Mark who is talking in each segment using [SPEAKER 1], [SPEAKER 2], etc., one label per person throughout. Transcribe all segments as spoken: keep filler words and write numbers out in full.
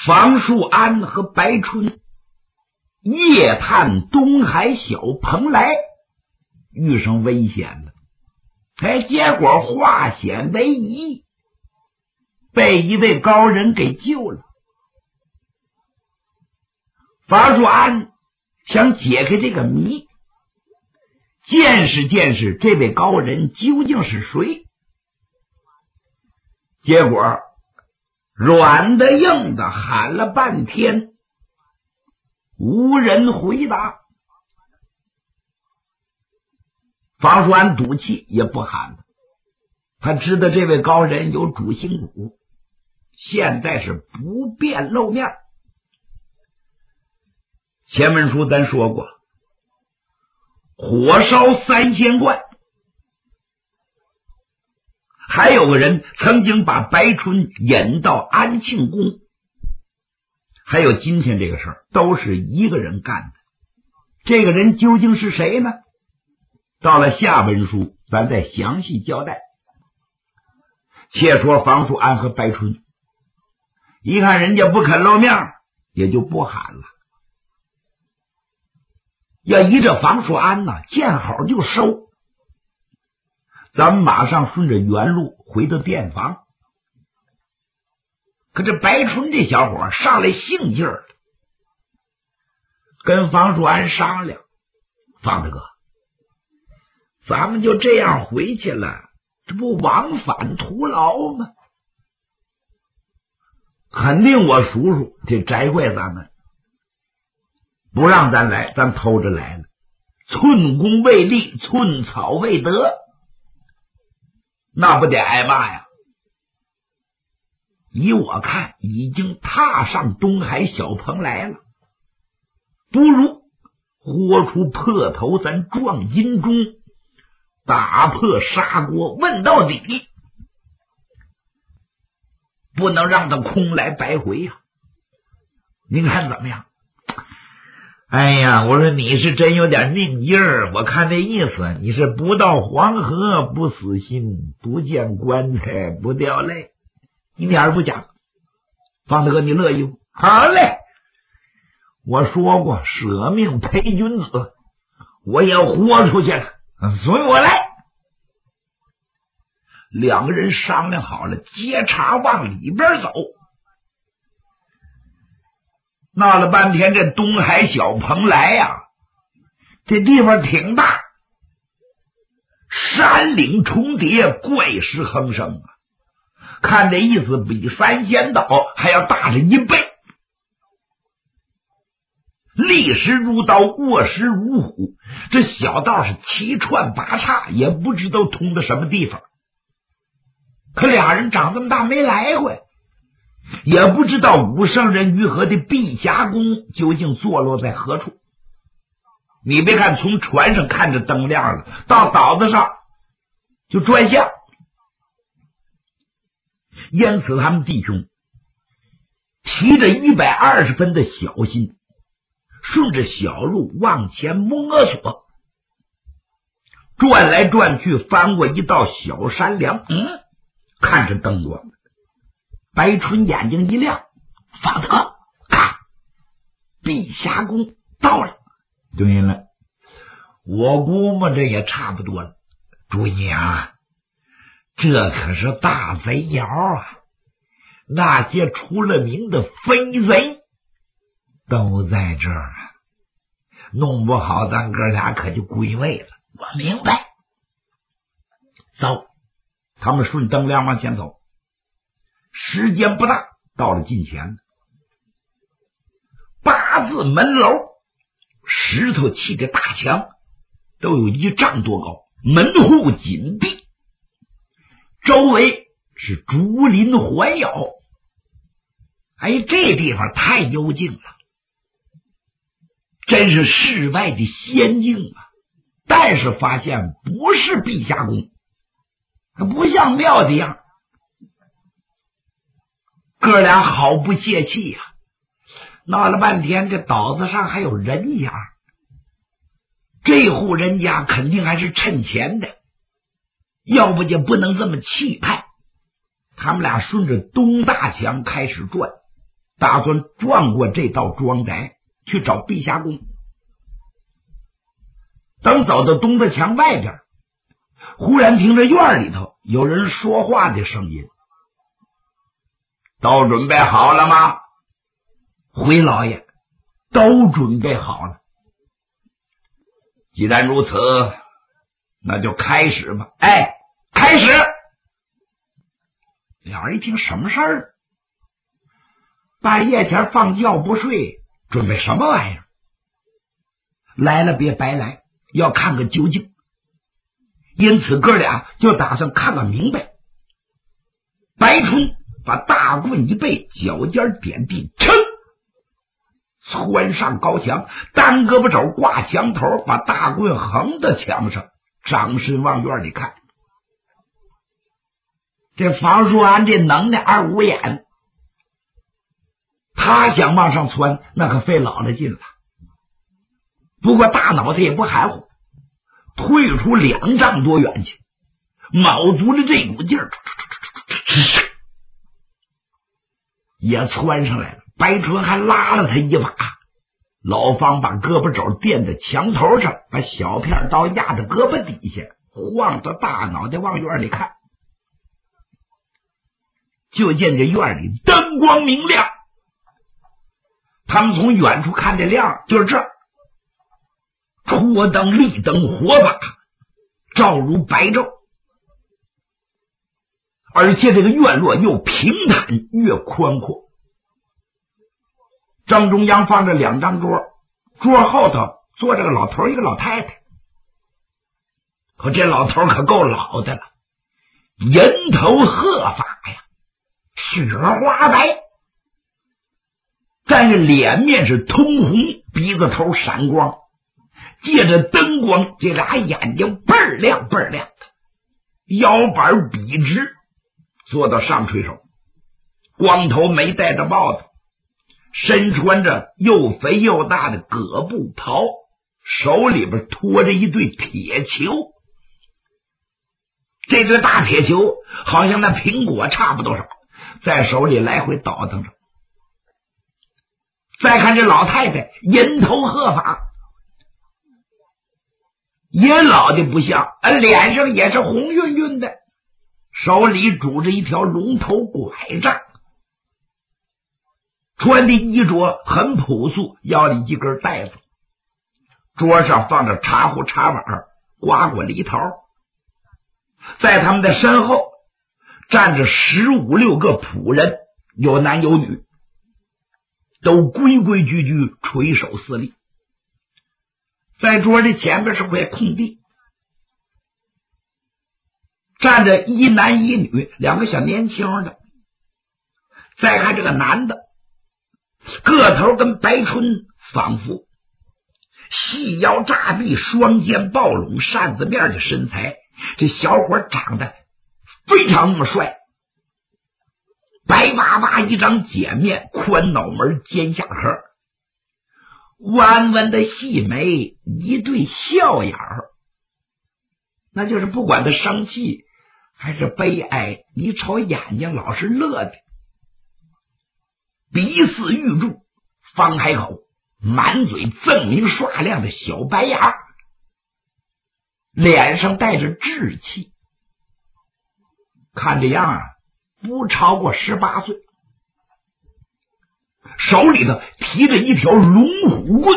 [SPEAKER 1] 房树安和白春夜探东海小蓬莱，遇上危险了，哎，结果化险为夷，被一位高人给救了。房树安想解开这个谜，见识见识这位高人究竟是谁。结果软的硬的喊了半天，无人回答。房树安赌气也不喊了，他知道这位高人有主心骨，现在是不便露面。前文书咱说过，火烧三仙观，还有个人曾经把白春引到安庆宫，还有今天这个事儿都是一个人干的。这个人究竟是谁呢？到了下文书咱再详细交代。且说房树安和白春一看人家不肯露面，也就不喊了。要依着房树安呢，见好就收。咱们马上顺着原路回到店房。可这白春这小伙上来兴劲儿了，跟房树安商量：房大哥，咱们就这样回去了，这不往返徒劳吗？肯定我叔叔得摘怪咱们，不让咱来，咱偷着来了。寸功未立，寸草未得，那不得挨骂呀？以我看，已经踏上东海小蓬莱了，不如豁出破头，咱撞阴中，打破砂锅问到底，不能让他空来白回呀、啊！您看怎么样？哎呀，我说你是真有点命劲儿，我看这意思，你是不到黄河不死心，不见棺材不掉泪，一点儿不假。方大哥，你乐意不？好嘞，我说过舍命陪君子，我也豁出去了，随我来。两个人商量好了，接茬往里边走。闹了半天，这东海小蓬莱呀、啊，这地方挺大，山岭重叠，怪石横生啊！看这意思，比三仙岛还要大着一倍。立石如刀，卧石如虎，这小道是七串八岔，也不知道通到什么地方。可俩人长这么大没来过，也不知道武圣人于和的碧霞宫究竟坐落在何处。你别看从船上看着灯亮了，到岛子上就转向。因此他们弟兄提着一百二十分的小心，顺着小路往前摸索，转来转去，翻过一道小山梁，嗯，看着灯光。白春眼睛一亮，方大哥，看，碧霞宫到了。对了，我估摸着也差不多了。注意啊，这可是大贼窑啊！那些出了名的飞贼都在这儿啊，弄不好咱哥俩可就归位了。我明白。走，他们顺灯亮往前走。时间不大，到了近前了。八字门楼，石头砌的大墙，都有一丈多高，门户紧闭，周围是竹林环绕。哎，这地方太幽静了，真是世外的仙境啊！但是发现不是碧霞宫，它不像庙的样。哥俩好不泄气呀、啊！闹了半天，这岛子上还有人家，这户人家肯定还是趁钱的，要不就不能这么气派。他们俩顺着东大墙开始转， 打算转过这道庄宅去找碧霞宫。等走到东的墙外边，忽然听着院里头有人说话的声音：“都准备好了吗？”回老爷，都准备好了。既然如此，那就开始吧。哎，开始！俩人一听，什么事儿？半夜前放觉不睡，准备什么玩意儿？来了别白来，要看个究竟。因此哥俩就打算看个明白。白春把大棍一背，脚尖点地，噌，窜上高墙，单胳膊肘挂墙头，把大棍横在墙上，张身往院里看。这房叔安这能耐二五眼，他想往上窜，那可费老了劲了。不过大脑袋也不含糊，退出两丈多远去，卯足了这股劲儿，也窜上来了。白春还拉了他一把，老方把胳膊肘垫在墙头上，把小片刀压在胳膊底下，晃着大脑袋往院里看。就见这院里灯光明亮，他们从远处看这亮，就是这儿，戳灯、立灯、火把，照如白昼。而且这个院落又平坦越宽阔。正中央放着两张桌，桌后头坐着个老头一个老太太。可这老头可够老的了，银头鹤发呀，雪花白，但是脸面是通红，鼻子头闪光，借着灯光，这俩眼睛倍儿亮倍儿亮的，腰板笔直，坐到上垂手，光头没戴着帽子，身穿着又肥又大的葛布袍，手里边托着一对铁球。这对大铁球好像那苹果差不多少，在手里来回倒腾着。再看这老太太，银头鹤发，也老的不像，脸上也是红晕晕的，手里拄着一条龙头拐杖，穿的衣着很朴素，腰里一根带子，桌上放着茶壶茶碗，瓜果梨桃。在他们的身后站着十五六个仆人，有男有女，都规规矩矩垂手侍立。在桌的前边是块空地，站着一男一女，两个小年轻的。再看这个男的，个头跟白春仿佛，细腰炸臂，双肩抱拢，扇子面的身材，这小伙长得非常那么帅，白巴巴一张碱面，宽脑门，尖下颏，弯弯的细眉，一对笑眼儿，那就是不管他生气还是悲哀，你瞅眼睛老是乐的。鼻似玉柱，方开口，满嘴锃明刷亮的小白牙，脸上带着稚气，看这样啊，不超过十八岁，手里头提着一条龙虎棍。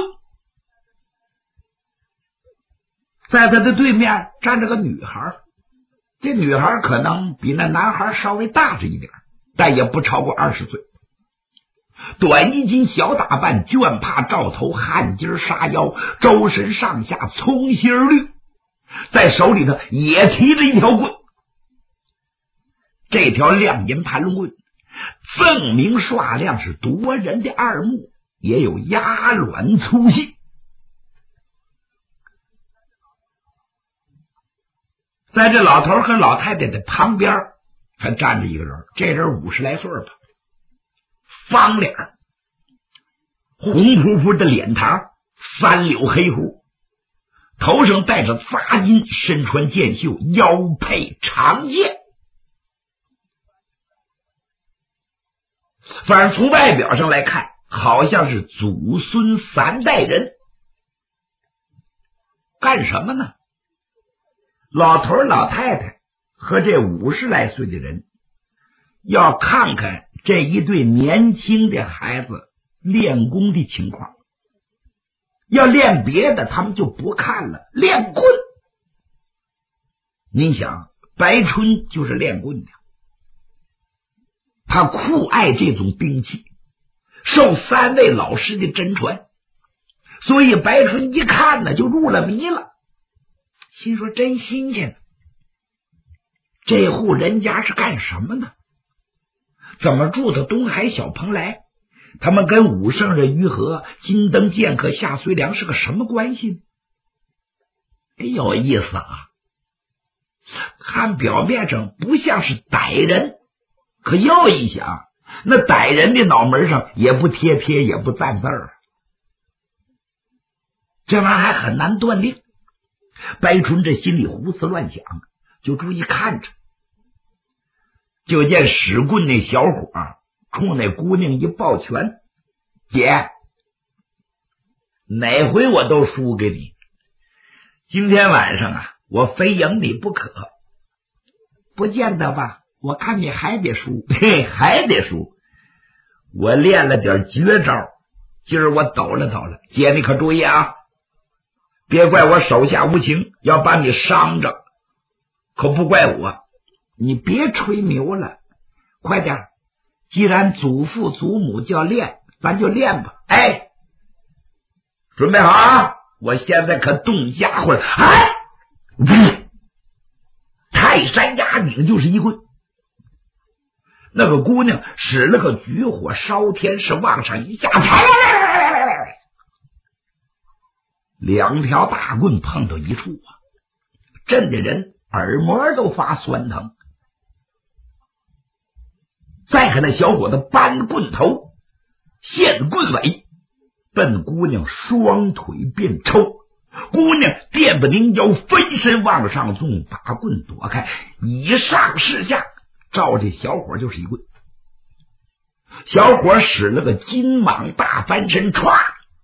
[SPEAKER 1] 在他的对面站着个女孩，这女孩可能比那男孩稍微大着一点，但也不超过二十岁。短衣襟，小打扮，绢帕罩头，汗巾纱腰，周身上下葱心绿，在手里头也提着一条棍。这条亮银盘龙棍锃明刷亮，是夺人的二目，也有鸭卵粗细。在这老头和老太太的旁边还站着一个人，这人五十来岁吧，方脸，红扑扑的脸膛，三绺黑胡，头上戴着扎金，身穿剑袖，腰配长剑。 反正从外表上来看，好像是祖孙三代人。干什么呢？老头老太太和这五十来岁的人要看看这一对年轻的孩子练功的情况。要练别的他们就不看了，练棍。您想，白春就是练棍的，他酷爱这种兵器，受三位老师的真传，所以白春一看呢就入了迷了，心说真新鲜。这户人家是干什么呢？怎么住的东海小蓬莱？他们跟武圣人于和、金灯剑客夏遂良是个什么关系？有意思啊！看表面上不像是歹人，可又一想，那歹人的脑门上也不贴贴也不赞字儿，这玩意儿还很难断定。白春这心里胡思乱想，就注意看着，就见使棍那小伙冲那姑娘一抱拳：“姐，哪回我都输给你，今天晚上啊，我非赢你不可。”“不见得吧，我看你还得输。”“嘿，还得输，我练了点绝招，今儿我抖了抖了。姐你可注意啊，别怪我手下无情，要把你伤着，可不怪我。你别吹牛了，快点，既然祖父祖母叫练，咱就练吧。哎，准备好啊，我现在可动家伙了。”哎，泰山压顶就是一棍。那个姑娘使了个举火烧天，是往上一下，两条大棍碰到一处啊，震的人耳膜都发酸疼。再看那小伙子搬棍头，现棍尾，奔姑娘双腿便抽。姑娘电不灵腰，飞身往上纵，把棍躲开，以上是下，照这小伙就是一棍。小伙使了个金蟒大翻身，歘，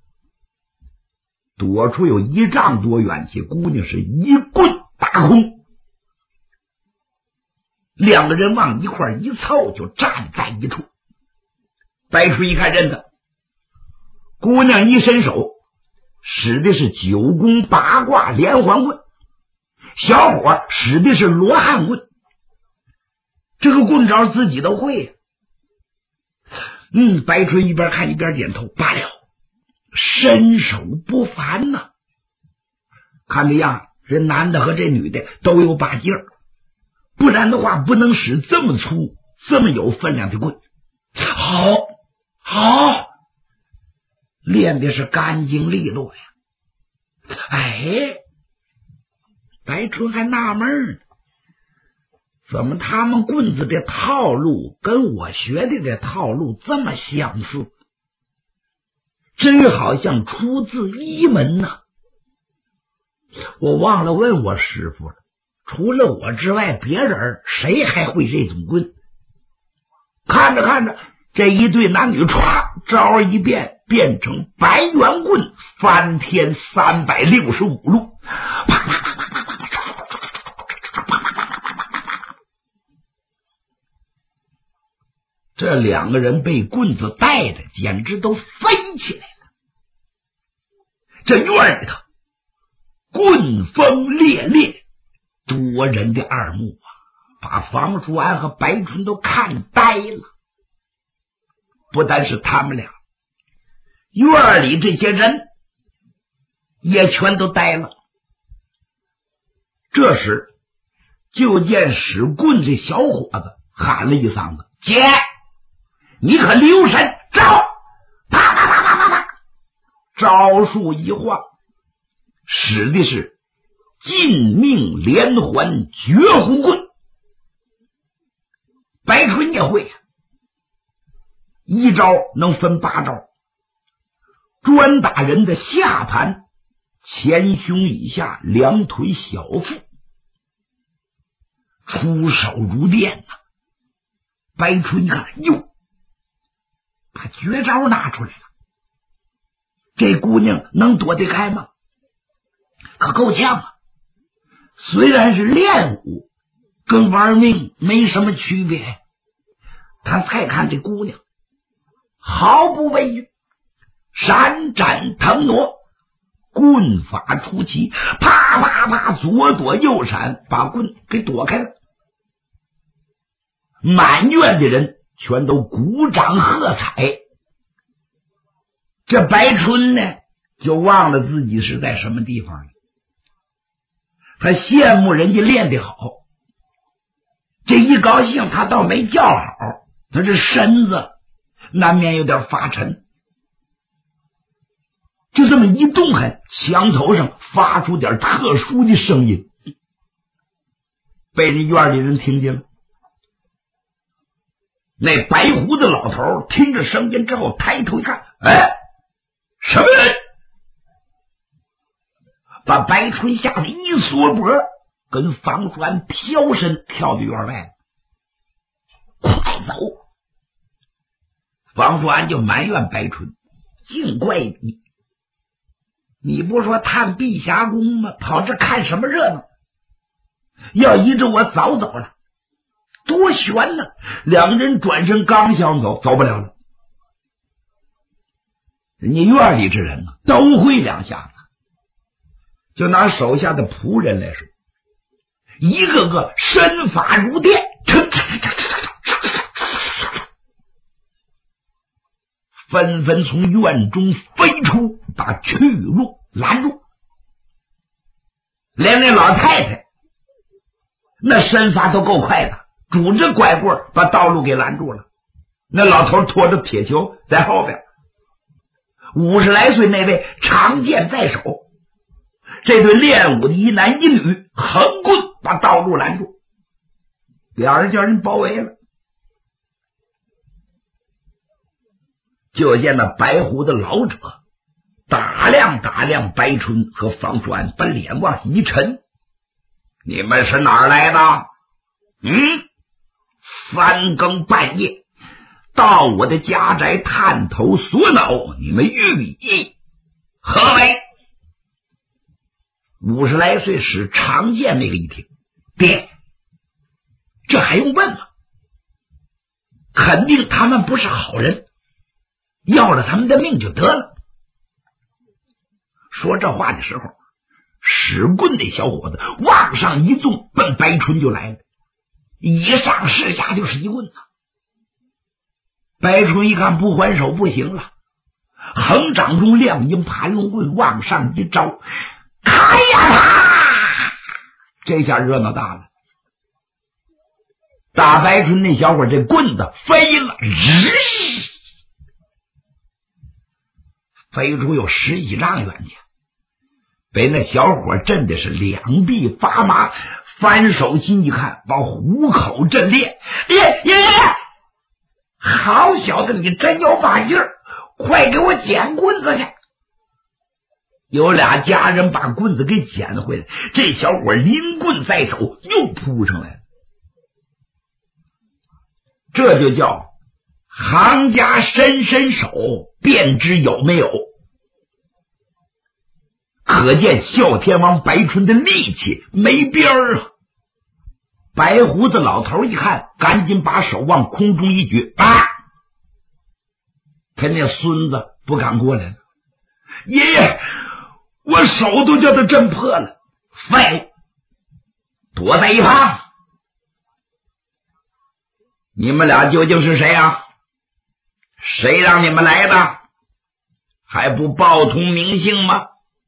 [SPEAKER 1] 躲出有一丈多远去，姑娘是一棍打空。两个人往一块一凑，就站在一处。白春一看认得，姑娘一伸手，使的是九宫八卦连环棍，小伙使的是罗汉棍。这个棍招自己都会呀、啊。嗯，白春一边看一边点头，罢了，身手不凡呐、啊。看这样，这男的和这女的都有把劲儿，不然的话不能使这么粗这么有分量的棍。好好，练的是干净利落呀。哎，白春还纳闷呢，怎么他们棍子的套路跟我学的这套路这么相似，真好像出自一门呢、啊。我忘了问我师傅了，除了我之外，别人谁还会这种棍？看着看着，这一对男女唰，招一变，变成白圆棍，翻天三百六十五路，啪啪啪啪啪啪啪，这两个人被棍子带的简直都飞起来了。这院里头棍锋烈烈，夺人的耳目啊，把房叔安和白春都看呆了。不单是他们俩，院里这些人也全都呆了。这时就见使棍的小伙子喊了一嗓子：“姐，你可留神招！”啪啪啪啪啪啪，招数一晃，使的是尽命连环绝户棍。白春也会，一招能分八招，专打人的下盘、前胸以下、两腿、小腹，出手如电呐、啊。白春一看，哟， 把绝招拿出来了。这姑娘能躲得开吗？可够呛啊！虽然是练武，跟玩命没什么区别。他再看这姑娘，毫不畏惧，闪展腾挪，棍法出奇，啪啪啪，左躲右闪，把棍给躲开了。满院的人全都鼓掌喝彩。这白春呢，就忘了自己是在什么地方了。他羡慕人家练得好，这一高兴他倒没叫好，他这身子难免有点发沉，就这么一动弹，墙头上发出点特殊的声音，被那院里人听见了。那白胡子老头听着声音之后抬头一看，哎，什么人？把白春吓得一缩脖，跟方栓飘身跳到院外，快走！方栓就埋怨白春，净怪你，你不说探碧霞宫吗？跑这看什么热闹？要依着我早走了，多悬呢！两个人转身刚想走，走不了了。人家院里这人呢，都会两下子。就拿手下的仆人来说，一个个身法如电，纷纷从院中飞出，把去路拦住。连那老太太那身法都够快的，拄着拐棍把道路给拦住了。那老头拖着铁球在后边，五十来岁那位长剑在手，这对练武的一男一女横棍把道路拦住，两人叫人包围了。就见那白胡的老者打量打量白春和方栓，把脸往一沉，你们是哪儿来的？嗯，三更半夜到我的家宅探头索脑，你们欲以何为？五十来岁使长剑那个一听，爹，这还用问吗？肯定他们不是好人，要了他们的命就得了。说这话的时候，使棍的小伙子往上一纵，奔白春就来了，以上势下就是一棍子。白春一看不还手不行了，横掌中亮银耙用棍往上一招，开呀他！这下热闹大了，打白春那小伙这棍子飞了，日飞出有十几丈远去，被那小伙震的是两臂发麻，翻手心一看，往虎口震裂。爷爷爷，好小子，你真有把劲儿，快给我捡棍子去！有俩家人把棍子给捡回来，这小伙拎棍在手，又扑上来了。这就叫行家伸伸手，便知有没有。可见哮天王白春的力气没边儿啊！白胡子老头一看，赶紧把手往空中一举，啊！他那孙子不敢过来了，爷爷，我手都叫他震破了。废物，躲在一旁。你们俩究竟是谁啊？谁让你们来的？还不报通名姓吗？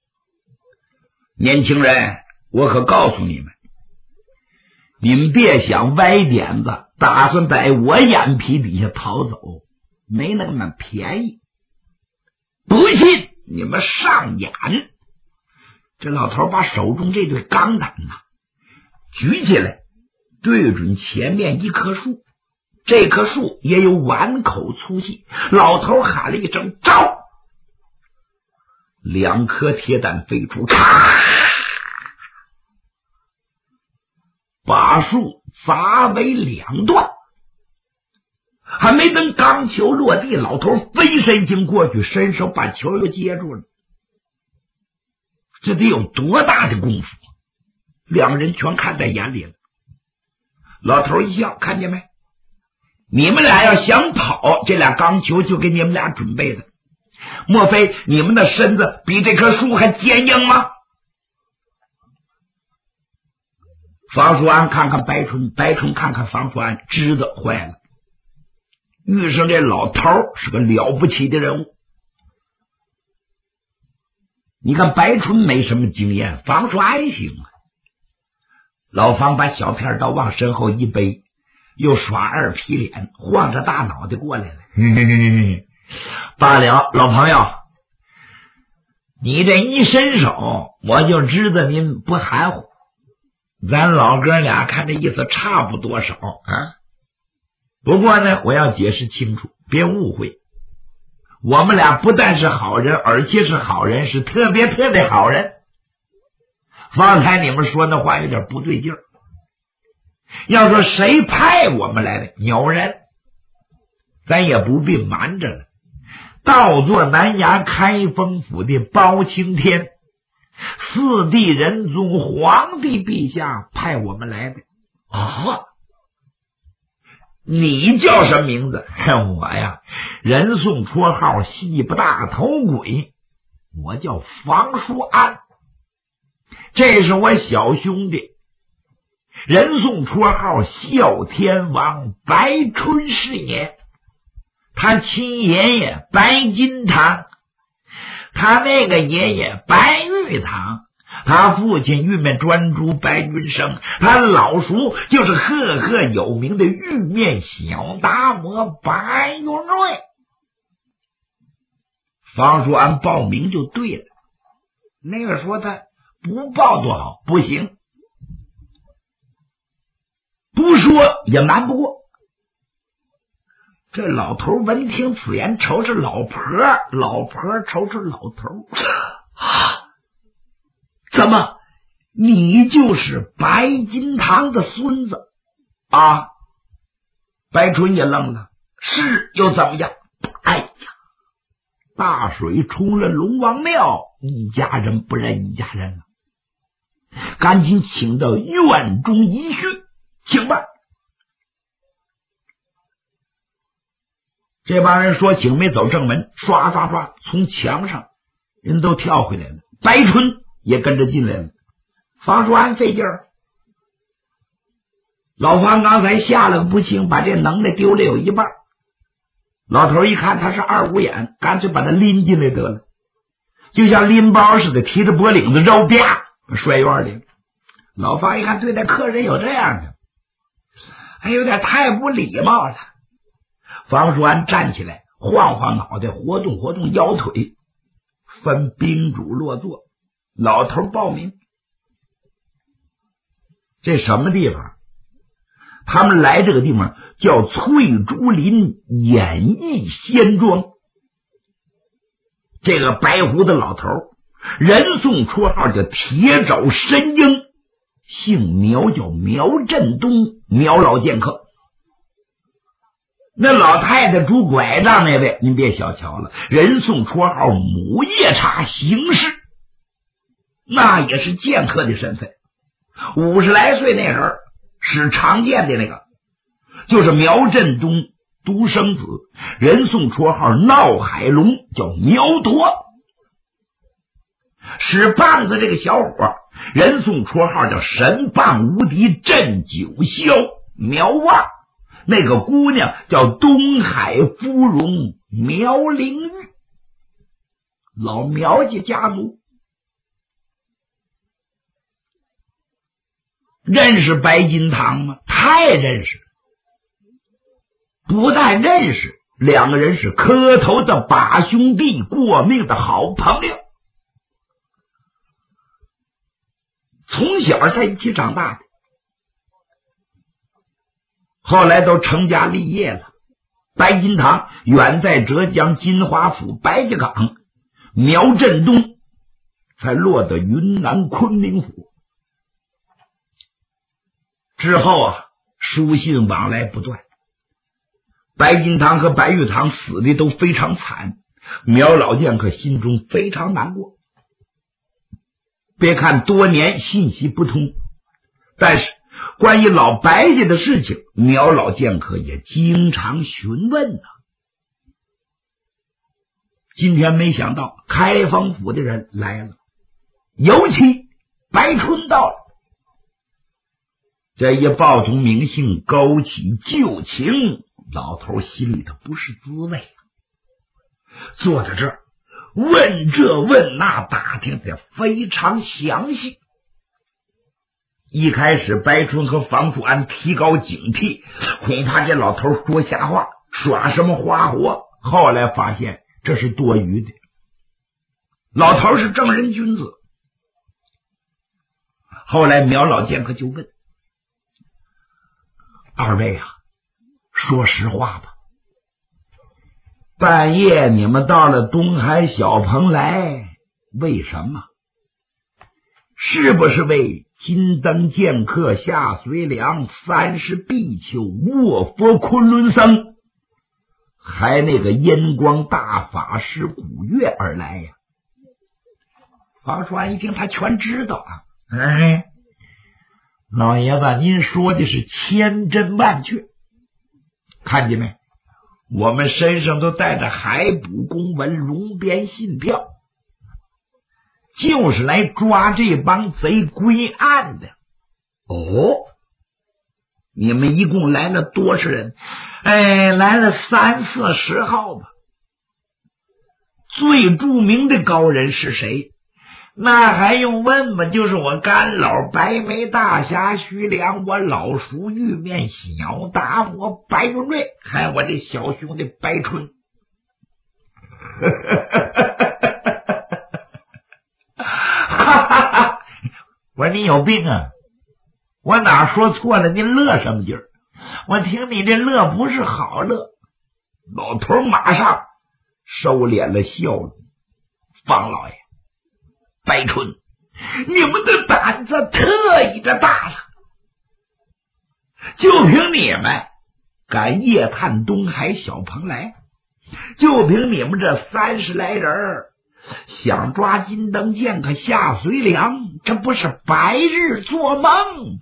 [SPEAKER 1] 年轻人，我可告诉你们，你们别想歪点子，打算在我眼皮底下逃走，没那么便宜。不信你们上眼。这老头把手中这对钢胆呐举起来，对准前面一棵树，这棵树也有碗口粗细。老头喊了一声招，两颗铁弹飞出，把树砸为两段。 还没等钢球落地，老头飞身经过去，伸手把球又接住了。这得有多大的功夫？两人全看在眼里了。老头一笑，看见没？你们俩要想跑，这俩钢球就给你们俩准备的。莫非你们的身子比这棵树还坚硬吗？方叔安看看白春，白春看看方叔安，知道坏了。遇上这老头是个了不起的人物。你看白春没什么经验，方叔安行啊。老方把小片刀往身后一背，又耍二皮脸，晃着大脑袋过来了。嘿嘿嘿嘿，罢了，老朋友，你这一伸手，我就知道您不含糊。咱老哥俩看这意思差不多少啊。不过呢，我要解释清楚，别误会。我们俩不但是好人，而且是好人，是特别特别好人。方才你们说那话有点不对劲儿。要说谁派我们来的？有人，咱也不必瞒着了。倒座南衙开封府的包青天，四帝仁宗皇帝陛下派我们来的。啊，你叫什么名字？我呀，人送绰号西不大头鬼，我叫方叔安。这是我小兄弟，人送绰号哮天王白春师爷。他亲爷爷白金堂，他那个爷爷白玉堂，他父亲玉面专诸白云生，他老叔就是赫赫有名的玉面小达摩白云瑞。方叔安报名就对了，那个说他不报多好，不行，不说也瞒不过。这老头闻听此言，瞅瞅老婆，老婆瞅瞅老头，怎么你就是白金堂的孙子啊？白春也愣了，是又怎么样？哎呀，大水冲了龙王庙，一家人不认一家人了，赶紧请到院中一叙，请吧。这帮人说请没走正门，刷刷刷从墙上人都跳回来了，白春也跟着进来了。方叔安费劲儿，老方刚才下了个不轻，把这能耐丢了有一半。老头一看他是二五眼，干脆把他拎进来得了，就像拎包似的，提着脖领子绕啪摔院里。老方一看对待客人有这样的，还有点太不礼貌了。方叔安站起来，晃晃脑袋，活动活动腰腿，分宾主落座。老头报名，这什么地方？他们来这个地方叫翠竹林演艺仙庄。这个白胡子老头人送绰号叫铁爪神鹰，姓苗叫苗振东，苗老剑客。那老太太拄拐杖那位您别小瞧了，人送绰号母夜叉行事，那也是剑客的身份。五十来岁那人使长剑的那个就是苗振东独生子，人送绰号闹海龙，叫苗铎。使棒子这个小伙人送绰号叫神棒无敌镇九霄，苗旺。那个姑娘叫东海芙蓉苗灵玉，老苗家家族。认识白金堂吗？太认识，不但认识，两个人是磕头的把兄弟，过命的好朋友，从小在一起长大的，后来都成家立业了。白金堂远在浙江金华府白家岗，苗振东才落到云南昆明府。之后啊，书信往来不断。 白金堂和白玉堂死的都非常惨，苗老剑客心中非常难过。别看多年信息不通，但是关于老白家的事情，苗老剑客也经常询问呢。今天没想到开封府的人来了，尤其白春到了，这一报通名姓，勾起旧情，老头心里头不是滋味啊。坐在这儿问这问那，打听的非常详细。一开始白春和房祖安提高警惕，恐怕这老头说瞎话，耍什么花活，后来发现这是多余的，老头是正人君子。后来苗老剑客就问二位啊，说实话吧，半夜你们到了东海小蓬莱，为什么？是不是为金灯剑客夏随良、三十比丘、卧佛昆仑僧，还那个阴光大法师古月而来呀？房叔安一听，他全知道啊。哎，老爷子，您说的是千真万确，看见没？我们身上都带着海捕公文、龙边信票，就是来抓这帮贼归案的。哦，你们一共来了多少人？哎，来了三四十号吧。最著名的高人是谁？那还用问吗？就是我干老白眉大侠徐良，我老叔玉面小大佛白云瑞，还有我这小兄弟白春。我说你有病啊！我哪说错了？你乐什么劲儿？我听你这乐不是好乐。老头马上收敛了笑容。方老爷，白春，你们的胆子特异的大了，就凭你们敢夜探东海小蓬莱，就凭你们这三十来人想抓金灯剑客夏随良，这不是白日做梦吗？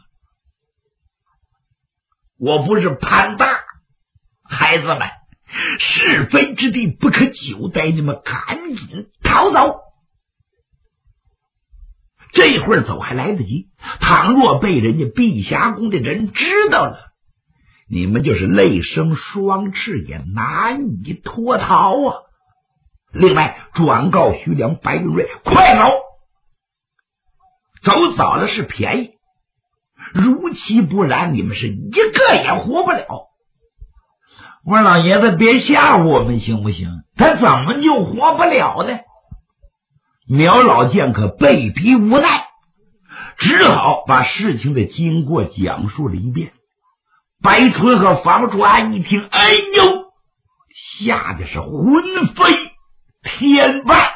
[SPEAKER 1] 我不是潘大，孩子们，是非之地不可久待，你们赶紧逃走。这会儿走还来得及，倘若被人家碧霞宫的人知道了，你们就是泪生双翅也难以脱逃啊！另外转告徐良、白云瑞，快走！走早了是便宜，如其不然，你们是一个也活不了。我说老爷子别吓唬我们行不行？他怎么就活不了呢？苗老剑客被逼无奈，只好把事情的经过讲述了一遍。白春和房叔安一听，哎呦，吓得是魂飞天外。